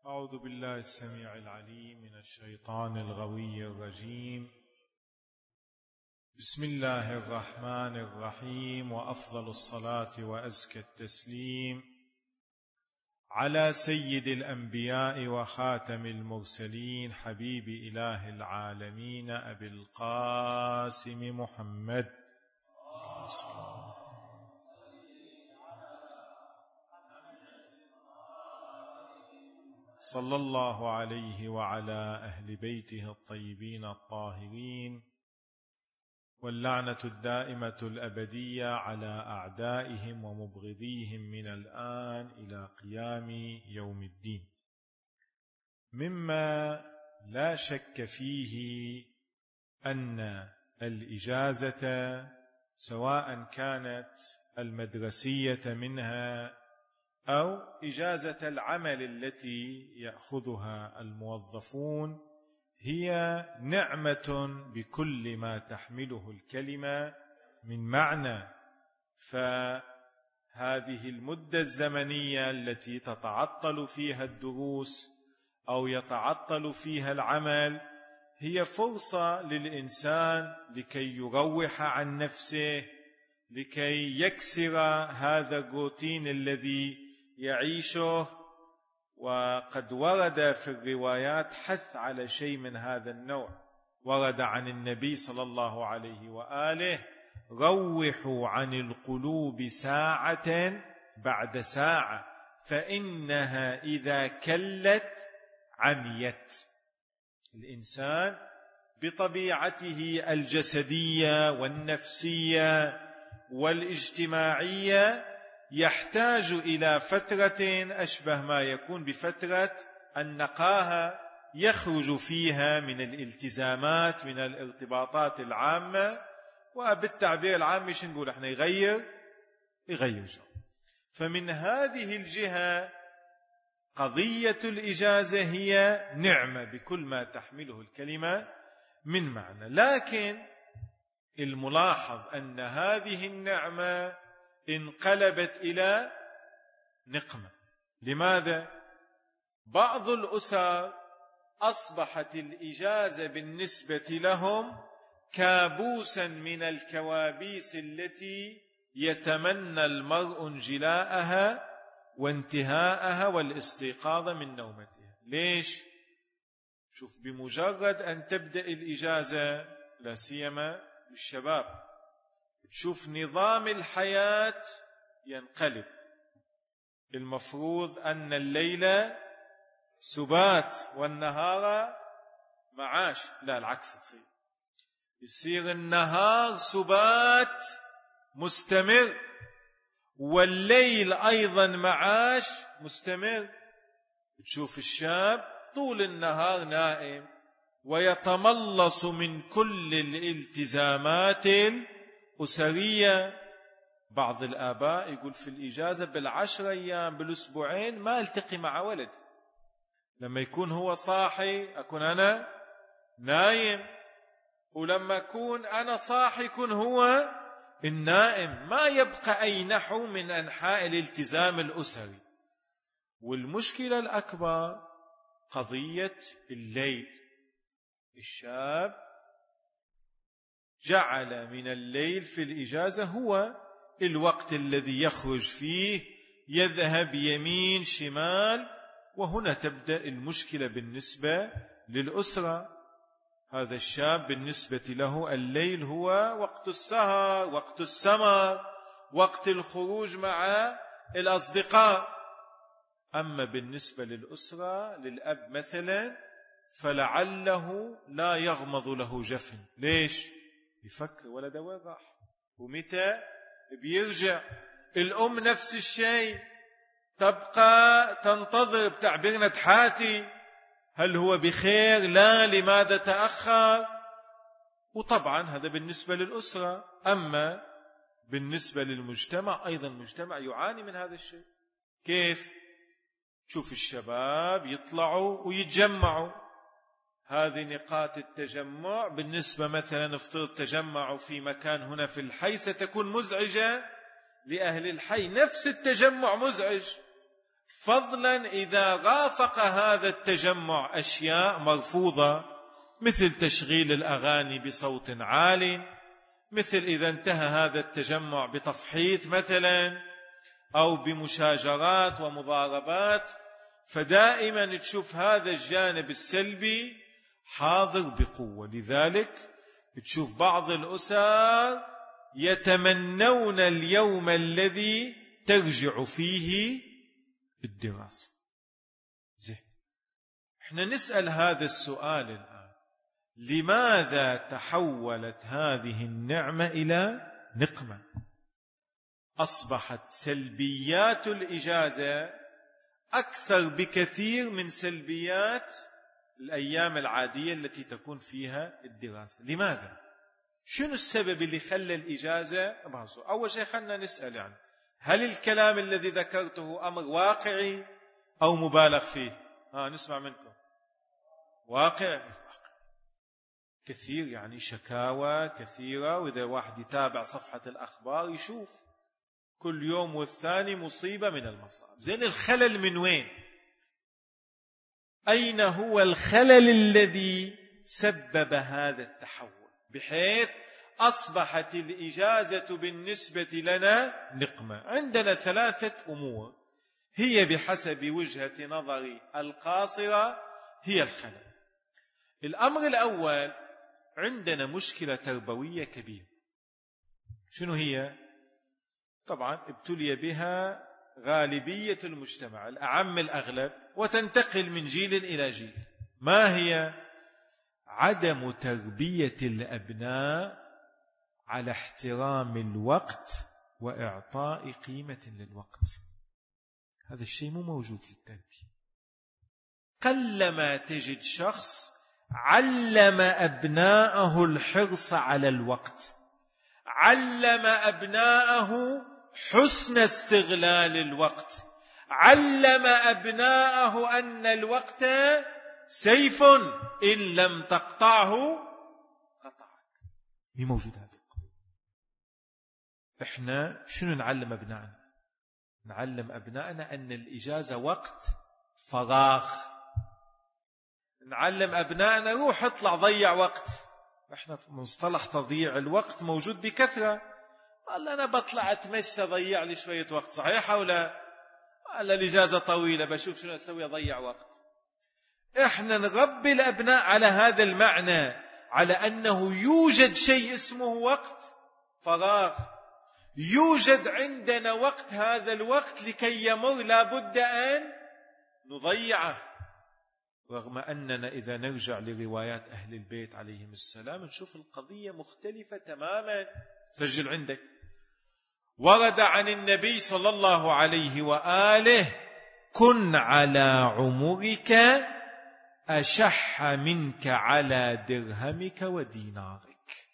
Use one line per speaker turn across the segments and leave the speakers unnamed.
أعوذ بالله السميع العليم من الشيطان الغوي الرجيم. بسم الله الرحمن الرحيم، وأفضل الصلاة وأزكى التسليم على سيد الأنبياء وخاتم المرسلين حبيب إله العالمين أبي القاسم محمد صلى الله عليه وعلى أهل بيته الطيبين الطاهرين، واللعنة الدائمة الأبدية على أعدائهم ومبغضيهم من الآن إلى قيام يوم الدين. مما لا شك فيه أن الإجازة سواء كانت المدرسية منها أو إجازة العمل التي يأخذها الموظفون هي نعمة بكل ما تحمله الكلمة من معنى. فهذه المدة الزمنية التي تتعطل فيها الدروس أو يتعطل فيها العمل هي فرصة للإنسان لكي يروح عن نفسه، لكي يكسر هذا الروتين الذي يعيشه. وقد ورد في الروايات حث على شيء من هذا النوع، ورد عن النبي صلى الله عليه وآله: روحوا عن القلوب ساعة بعد ساعة فإنها إذا كلت عميت. الإنسان بطبيعته الجسدية والنفسية والاجتماعية يحتاج إلى فترة أشبه ما يكون بفترة النقاهة، يخرج فيها من الالتزامات، من الارتباطات العامة، وبالتعبير العام مش نقول احنا يغير جو. فمن هذه الجهة قضية الإجازة هي نعمة بكل ما تحمله الكلمة من معنى. لكن الملاحظ أن هذه النعمة انقلبت إلى نقمة. لماذا؟ بعض الأسر أصبحت الإجازة بالنسبة لهم كابوسا من الكوابيس التي يتمنى المرء انجلاءها وانتهاءها والاستيقاظ من نومتها. ليش؟ شوف، بمجرد أن تبدأ الإجازة لا سيما للشباب تشوف نظام الحياة ينقلب. المفروض أن الليل سبات والنهار معاش، لا العكس يصير النهار سبات مستمر والليل أيضا معاش مستمر. تشوف الشاب طول النهار نائم ويتملص من كل الالتزامات أسرية. بعض الآباء يقول في الإجازة بال10 أيام بالأسبوعين ما التقي مع ولد، لما يكون هو صاحي أكون أنا نايم، ولما أكون أنا صاحي يكون هو النائم، ما يبقى أي نحو من أنحاء الالتزام الأسري. والمشكلة الأكبر قضية الليل. الشاب جعل من الليل في الإجازة هو الوقت الذي يخرج فيه، يذهب يمين شمال، وهنا تبدأ المشكلة بالنسبة للأسرة. هذا الشاب بالنسبة له الليل هو وقت السهر، وقت السمر، وقت الخروج مع الأصدقاء. أما بالنسبة للأسرة، للأب مثلا، فلعله لا يغمض له جفن. ليش؟ يفكر ولده وين راح ومتى بيرجع. الأم نفس الشيء، تبقى تنتظر بتعبيرنا تحاتي، هل هو بخير؟ لا، لماذا تأخر؟ وطبعا هذا بالنسبة للأسرة. أما بالنسبة للمجتمع، أيضا المجتمع يعاني من هذا الشيء. كيف؟ تشوف الشباب يطلعوا ويتجمعوا، هذه نقاط التجمع بالنسبة مثلا افترض تجمعوا في مكان هنا في الحي ستكون مزعجة لأهل الحي، نفس التجمع مزعج. فضلا إذا رافق هذا التجمع أشياء مرفوضة، مثل تشغيل الأغاني بصوت عال، مثل إذا انتهى هذا التجمع بتفحيط مثلا، أو بمشاجرات ومضاربات، فدائما تشوف هذا الجانب السلبي حاضر بقوة. لذلك تشوف بعض الأسر يتمنون اليوم الذي ترجع فيه الدراسة. زين، احنا نسأل هذا السؤال الآن: لماذا تحولت هذه النعمة إلى نقمة؟ أصبحت سلبيات الإجازة أكثر بكثير من سلبيات الأيام العادية التي تكون فيها الدراسة. لماذا؟ شنو السبب اللي خلى الإجازة؟ أول شيء خلنا نسأل، يعني هل الكلام الذي ذكرته أمر واقعي أو مبالغ فيه؟ نسمع منكم. واقع كثير، يعني شكاوى كثيرة، وإذا واحد يتابع صفحة الأخبار يشوف كل يوم والثاني مصيبة من المصائب. زين، الخلل من وين؟ أين هو الخلل الذي سبب هذا التحول بحيث أصبحت الإجازة بالنسبة لنا نقمة؟ عندنا 3 أمور هي بحسب وجهة نظري القاصرة هي الخلل. الأمر الأول، عندنا مشكلة تربوية كبيرة. شنو هي؟ طبعا ابتلي بها غالبية المجتمع، الأعم الأغلب، وتنتقل من جيل إلى جيل. ما هي؟ عدم تربية الأبناء على احترام الوقت وإعطاء قيمة للوقت. هذا الشيء مو موجود في التربية. قلما تجد شخص علم أبناءه الحرص على الوقت، علم أبناءه حسن استغلال الوقت، علم أبناءه أن الوقت سيف إن لم تقطعه قطعك. مين موجود هذا؟ إحنا شنو نعلم أبنائنا؟ نعلم أبنائنا أن الإجازة وقت فراغ. نعلم أبنائنا روح اطلع ضيع وقت. إحنا مصطلح تضييع الوقت موجود بكثرة. قال أنا بطلع أتمشى ضيع لي شوية وقت، صحيح أو لا؟ قال الإجازة طويلة بشوف شنو أسوي أضيع وقت. إحنا نربي الأبناء على هذا المعنى، على أنه يوجد شيء اسمه وقت فراغ، يوجد عندنا وقت، هذا الوقت لكي يمر لابد أن نضيعه. رغم أننا إذا نرجع لروايات أهل البيت عليهم السلام نشوف القضية مختلفة تماما. سجل عندك: ورد عن النبي صلى الله عليه وآله: كن على عمرك أشح منك على درهمك ودينارك.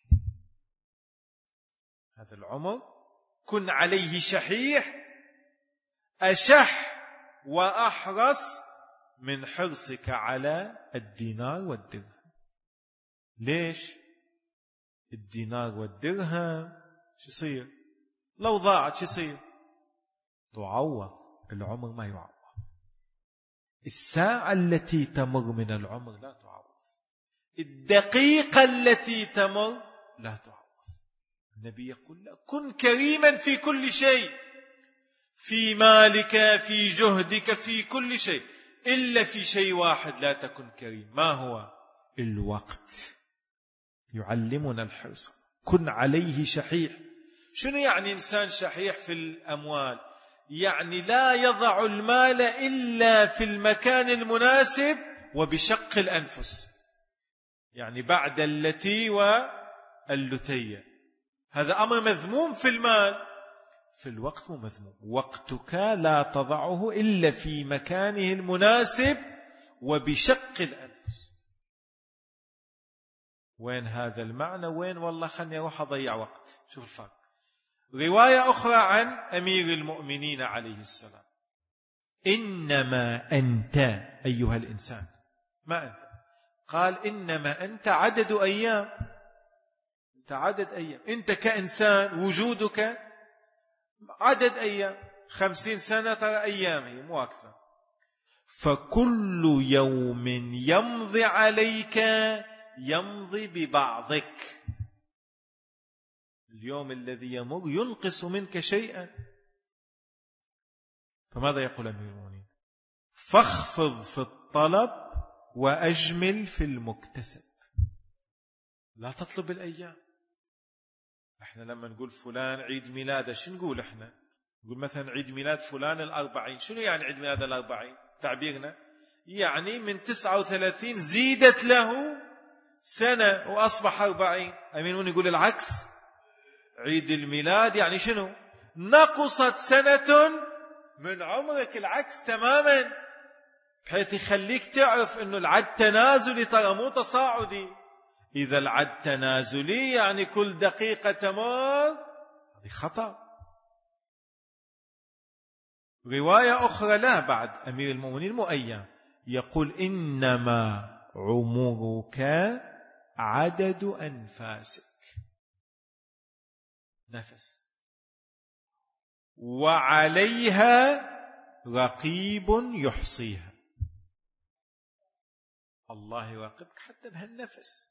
هذا العمر كن عليه شحيح، أشح وأحرص من حرصك على الدينار والدرهم. ليش؟ الدينار والدرهم شو يصير؟ لو ضاعت شو يصير؟ تعوض. العمر ما يعوض. الساعة التي تمر من العمر لا تعوض. الدقيقة التي تمر لا تعوض. النبي يقول لا، كن كريما في كل شيء، في مالك، في جهدك، في كل شيء، إلا في شيء واحد لا تكن كريم. ما هو؟ الوقت. يعلمنا الحرص. كن عليه شحيح. شنو يعني إنسان شحيح في الأموال؟ يعني لا يضع المال إلا في المكان المناسب وبشق الأنفس، يعني بعد التي واللتية. هذا أمر مذموم في المال. في الوقت مو مذموم. وقتك لا تضعه إلا في مكانه المناسب وبشق الأنفس. وين هذا المعنى؟ وين والله خلني أروح أضيع وقت. شوف الفرق. رواية أخرى عن أمير المؤمنين عليه السلام: إنما أنت أيها الإنسان. ما أنت؟ قال إنما أنت عدد أيام. أنت عدد أيام. أنت كإنسان وجودك عدد أيام. 50 سنة ترى أيامي مو أكثر. فكل يوم يمضي عليك يمضي ببعضك. اليوم الذي يمر ينقص منك شيئا. فماذا يقول أمير المؤمنين؟ فاخفض في الطلب وأجمل في المكتسب. لا تطلب الأيام. احنا لما نقول فلان عيد ميلاده شو نقول؟ احنا نقول مثلا عيد ميلاد فلان 40. شنو يعني عيد ميلاد 40 تعبيرنا؟ يعني من 39 زيدت له سنة وأصبح 40. أمين يقول العكس. عيد الميلاد يعني شنو؟ نقصت سنة من عمرك. العكس تماما، بحيث يخليك تعرف أنه العد تنازلي ترى مو تصاعدي. إذا العد تنازلي يعني كل دقيقة تمر، هذه خطأ. رواية أخرى لا بعد أمير المؤمنين مؤيّم يقول إنما عمرك عدد أنفاسك، نفس، وعليها رقيب يحصيها. الله يراقبك حتى بهالنفس.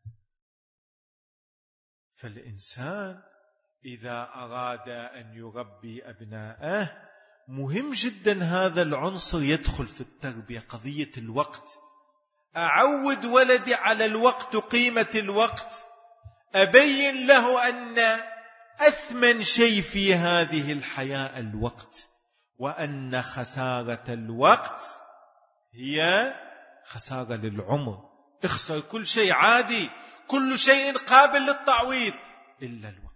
فالإنسان إذا أراد أن يربي أبناءه مهم جدا هذا العنصر يدخل في التربية، قضية الوقت. أعود ولدي على الوقت، قيمة الوقت، أبين له أن أثمن شيء في هذه الحياة الوقت، وأن خسارة الوقت هي خسارة للعمر. اخسر كل شيء عادي، كل شيء قابل للتعويض إلا الوقت.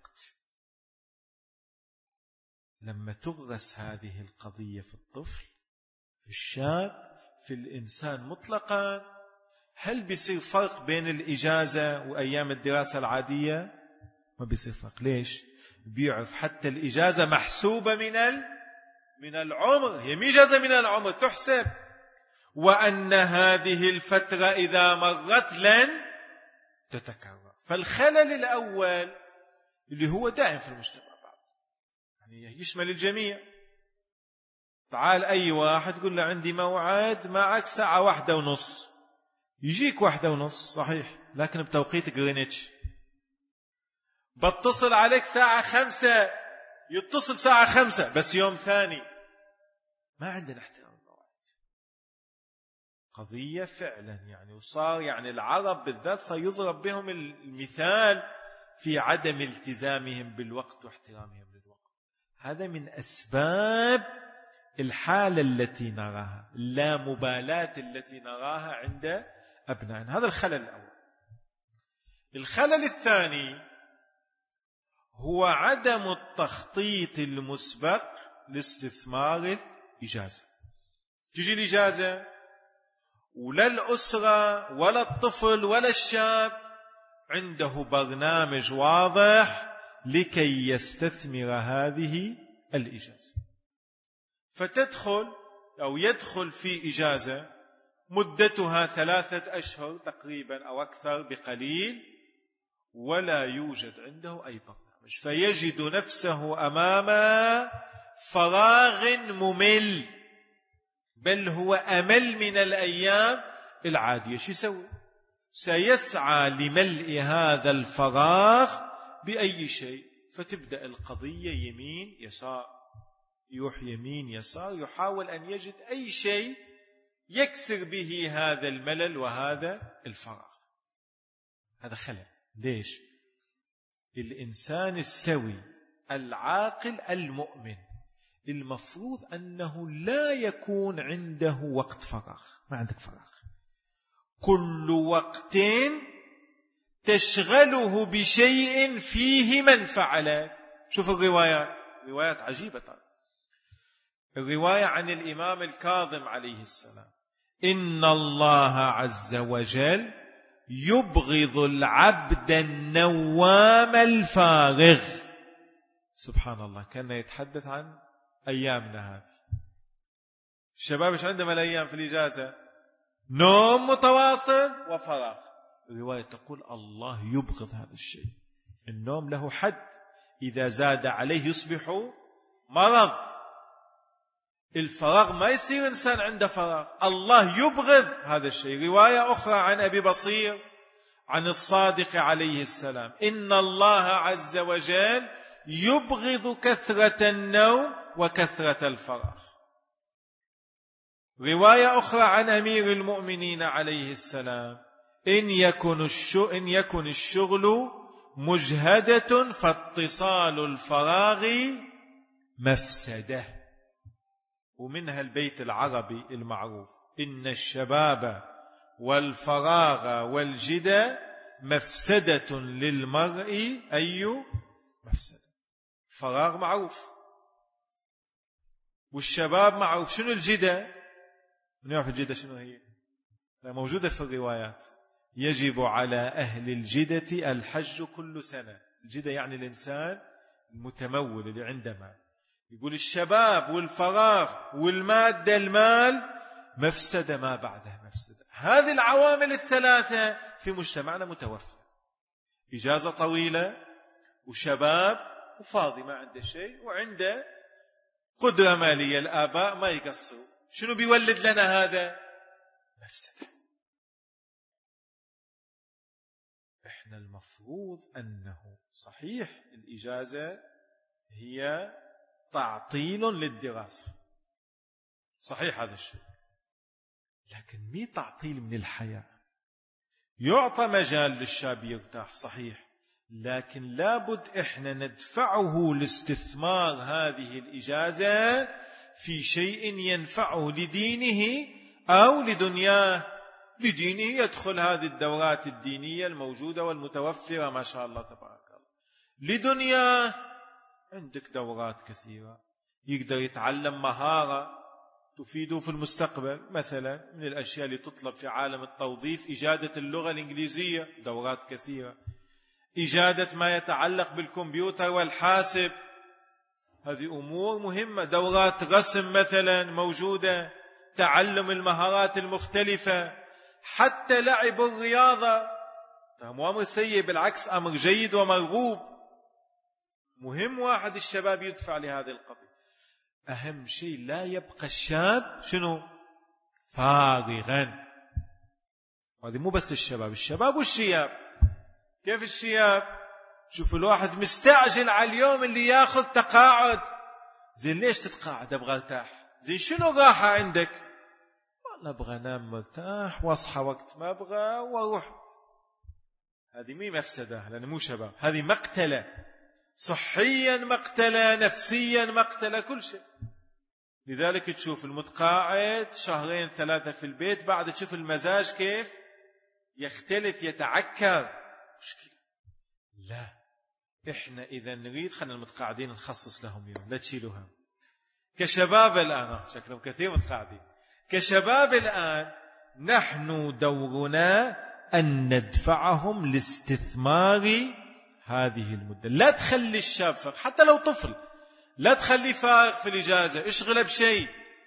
لما تغرس هذه القضية في الطفل، في الشاب، في الإنسان مطلقا، هل بيصير فرق بين الإجازة وأيام الدراسة العادية؟ ما بيصير فرق. ليش؟ بيعرف حتى الإجازة محسوبة من العمر، هي مش إجازة من العمر تحسب، وأن هذه الفترة إذا مرت لن تتكرر. فالخلل الأول اللي هو دائم في المجتمع يعني يشمل الجميع. تعال أي واحد قل له عندي موعد معك 1:30، يجيك 1:30 صحيح، لكن بتوقيت غرينتش. بتصل عليك 5:00، يتصل 5:00 بس يوم ثاني. ما عندنا احترام المواعيد. قضية فعلا يعني، وصار يعني العرب بالذات صار يضرب بهم المثال في عدم التزامهم بالوقت واحترامهم للوقت. هذا من أسباب الحالة التي نراها، لا مبالاة التي نراها عند أبنائنا. هذا الخلل الأول. الخلل الثاني هو عدم التخطيط المسبق لاستثمار الإجازة. تجي الإجازة ولا الأسرة ولا الطفل ولا الشاب عنده برنامج واضح لكي يستثمر هذه الإجازة. فتدخل أو يدخل في إجازة مدتها 3 أشهر تقريبا أو أكثر بقليل، ولا يوجد عنده أي برنامج، فيجد نفسه أمام فراغ ممل، بل هو أمل من الأيام العادية. شو يسوي؟ سيسعى لملء هذا الفراغ بأي شيء. فتبدأ القضية يمين يسار، يروح يمين يسار، يحاول أن يجد أي شيء يكسر به هذا الملل وهذا الفراغ. هذا خلل. ليش؟ الإنسان السوي العاقل المؤمن المفروض أنه لا يكون عنده وقت فراغ. ما عندك فراغ. كل وقت تشغله بشيء فيه منفعة لك. شوف الروايات، روايات عجيبة طبعا. الرواية عن الإمام الكاظم عليه السلام: إن الله عز وجل يبغض العبد النوام الفارغ. سبحان الله، كان يتحدث عن أيامنا هذه. الشباب إيش عندهم الأيام في الإجازة؟ نوم متواصل وفراغ. الرواية تقول الله يبغض هذا الشيء. النوم له حد، إذا زاد عليه يصبح مرض. الفراغ ما يصير إنسان عنده فراغ. الله يبغض هذا الشيء. رواية أخرى عن أبي بصير عن الصادق عليه السلام: إن الله عز وجل يبغض كثرة النوم وكثرة الفراغ. رواية أخرى عن أمير المؤمنين عليه السلام: إن يكن الشغل مجهدة فاتصال الفراغ مفسدة. ومنها البيت العربي المعروف: إن الشباب والفراغ والجدة مفسدة للمرء. أي مفسدة؟ فراغ معروف، والشباب معروف. شنو الجدة؟ من يعرف الجدة شنو هي؟ موجودة في الروايات: يجب على أهل الجدة الحج كل سنة. الجدة يعني الإنسان المتمول اللي عنده مال. يقول الشباب والفراغ والمادة، المال مفسدة ما بعدها مفسدة. هذه العوامل الثلاثة في مجتمعنا متوفرة: إجازة طويلة، وشباب، وفاضي ما عنده شيء، وعنده قدرة مالية. الآباء ما يقصروا. شنو بيولد لنا هذا؟ مفسدة. إحنا المفروض أنه صحيح الإجازة هي تعطيل للدراسة، صحيح هذا الشيء، لكن مي تعطيل من الحياة. يعطى مجال للشاب يرتاح صحيح، لكن لابد إحنا ندفعه لاستثمار هذه الإجازة في شيء ينفعه لدينه أو لدنياه. لدينه يدخل هذه الدورات الدينية الموجودة والمتوفرة ما شاء الله تبارك الله. لدنياه عندك دورات كثيرة، يقدر يتعلم مهارة تفيده في المستقبل. مثلا من الأشياء اللي تطلب في عالم التوظيف إجادة اللغة الإنجليزية، دورات كثيرة. إجادة ما يتعلق بالكمبيوتر والحاسب، هذه أمور مهمة. دورات رسم مثلا موجودة، تعلم المهارات المختلفة. حتى لعب الرياضة، مو أمر سيء، بالعكس أمر جيد ومرغوب. مهم واحد الشباب يدفع لهذه القضية. أهم شيء لا يبقى الشاب شنو؟ فارغا. وهذه مو بس الشباب والشياب. كيف الشياب؟ شوف الواحد مستعجل على اليوم اللي ياخذ تقاعد. زين ليش تتقاعد؟ أبغى ارتاح. زين شنو راحة عندك؟ والله أبغى أنام مرتاح واصحى وقت ما أبغى واروح. هذه مي مفسدة، لأن مو شباب. هذه مقتلة، صحيا مقتلة، نفسيا مقتلة، كل شيء. لذلك تشوف المتقاعد 2-3 في البيت، بعد تشوف المزاج كيف يختلف، يتعكر. مشكلة. لا، إحنا إذا نريد خلنا المتقاعدين نخصص لهم يوم، لا تشيلوها. كشباب الآن شكلهم كثير متقاعدين. كشباب الآن نحن دورنا أن ندفعهم لاستثمار هذه المدة. لا تخلي الشاب فارغ، حتى لو طفل لا تخلي فارغ في الإجازة، اشغله بشيء.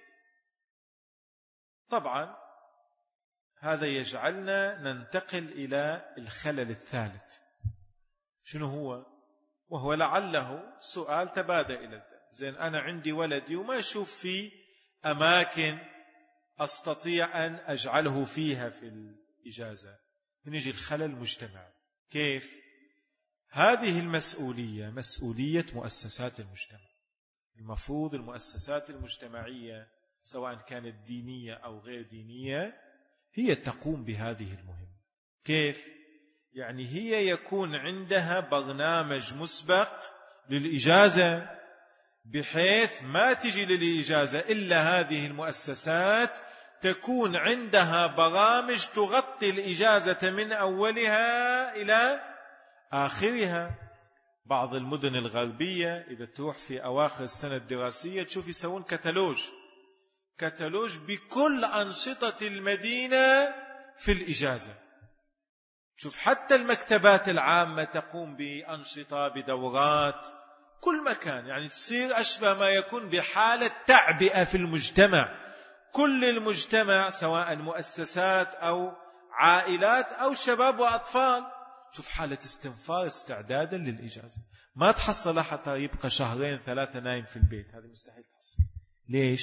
طبعا هذا يجعلنا ننتقل إلى الخلل الثالث. شنو هو؟ وهو لعله سؤال تبادل إلى الذهن. زين أنا عندي ولدي وما أشوف في أماكن أستطيع أن أجعله فيها في الإجازة. نجي الخلل المجتمعي. كيف؟ هذه المسؤولية مسؤولية مؤسسات المجتمع. المفروض المؤسسات المجتمعية سواء كانت دينية أو غير دينية هي تقوم بهذه المهمة. كيف؟ يعني هي يكون عندها برنامج مسبق للإجازة، بحيث ما تجي للإجازة إلا هذه المؤسسات، تكون عندها برامج تغطي الإجازة من أولها إلى آخرها. بعض المدن الغربية إذا تروح في أواخر السنة الدراسية تشوف يسوون كتالوج بكل أنشطة المدينة في الإجازة. شوف حتى المكتبات العامة تقوم بأنشطة، بدورات، كل مكان. يعني تصير أشبه ما يكون بحالة تعبئة في المجتمع. كل المجتمع سواء مؤسسات أو عائلات أو شباب وأطفال، شوف حالة استنفار استعدادا للإجازة. ما تحصل حتى يبقى 2-3 نايم في البيت، هذا مستحيل تحصل. ليش؟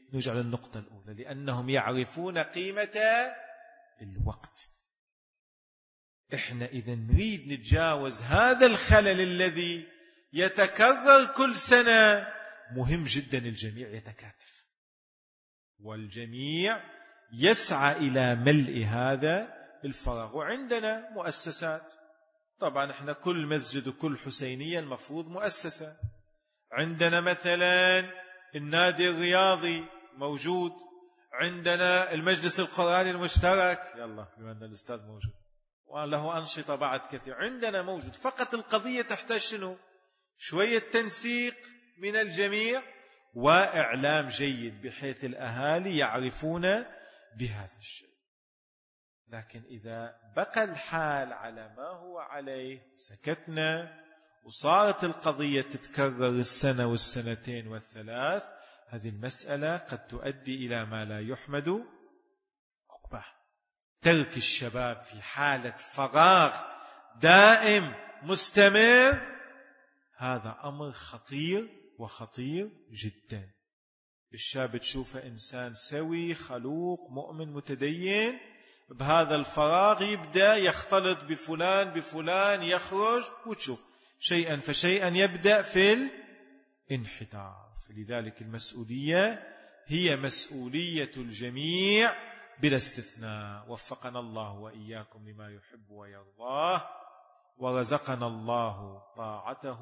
نرجع للنقطة الأولى، لأنهم يعرفون قيمة الوقت. إحنا إذا نريد نتجاوز هذا الخلل الذي يتكرر كل سنة، مهم جدا الجميع يتكاتف والجميع يسعى إلى ملء هذا الفراغ. وعندنا مؤسسات، طبعا احنا كل مسجد وكل حسينية المفروض مؤسسة. عندنا مثلا النادي الرياضي موجود، عندنا المجلس القرآني المشترك، يلا بما أن الأستاذ موجود وله أنشطة بعد كثير، عندنا موجود. فقط القضية تحتاج شنو؟ شوية تنسيق من الجميع وإعلام جيد بحيث الأهالي يعرفون بهذا الشيء. لكن إذا بقى الحال على ما هو عليه، سكتنا وصارت القضية تتكرر السنة والسنتين والثلاث، هذه المسألة قد تؤدي إلى ما لا يحمد عقباه. ترك الشباب في حالة فراغ دائم مستمر، هذا أمر خطير وخطير جدا. الشاب تشوفه إنسان سوي خلوق مؤمن متدين، بهذا الفراغ يبدأ يختلط بفلان يخرج، وتشوف شيئا فشيئا يبدأ في الانحدار. فلذلك المسؤولية هي مسؤولية الجميع بلا استثناء. وفقنا الله وإياكم لما يحب ويرضاه، ورزقنا الله طاعته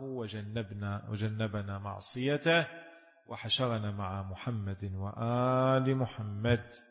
وجنبنا معصيته، وحشرنا مع محمد وآل محمد.